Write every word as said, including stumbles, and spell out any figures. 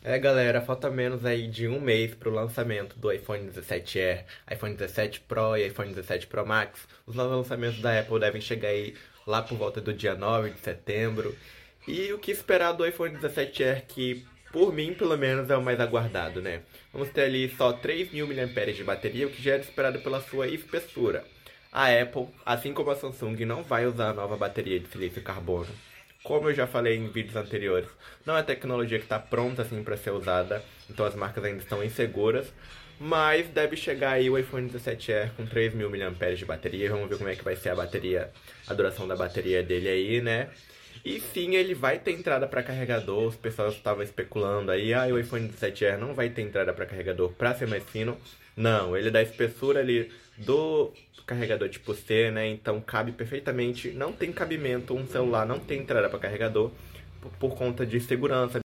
É, galera, falta menos aí de um mês para o lançamento do iPhone dezessete Air, iPhone dezessete Pro e iPhone dezessete Pro Max. Os novos lançamentos da Apple devem chegar aí lá por volta do dia nove de setembro. E o que esperar do iPhone dezessete Air, que por mim, pelo menos, é o mais aguardado, né? Vamos ter ali só três mil miliamperes de bateria, o que já era esperado pela sua espessura. A Apple, assim como a Samsung, não vai usar a nova bateria de silício carbono. Como eu já falei em vídeos anteriores, não é tecnologia que está pronta assim para ser usada, então as marcas ainda estão inseguras, mas deve chegar aí o iPhone dezessete Air com três mil miliamperes de bateria. Vamos ver como é que vai ser a bateria, a duração da bateria dele aí, né? E sim, ele vai ter entrada para carregador. Os pessoal estavam especulando aí, ah, o iPhone dezessete Air não vai ter entrada para carregador para ser mais fino. Não, ele dá espessura ali do carregador tipo C, né? Então cabe perfeitamente, não tem cabimento, um celular não tem entrada para carregador por, por conta de segurança.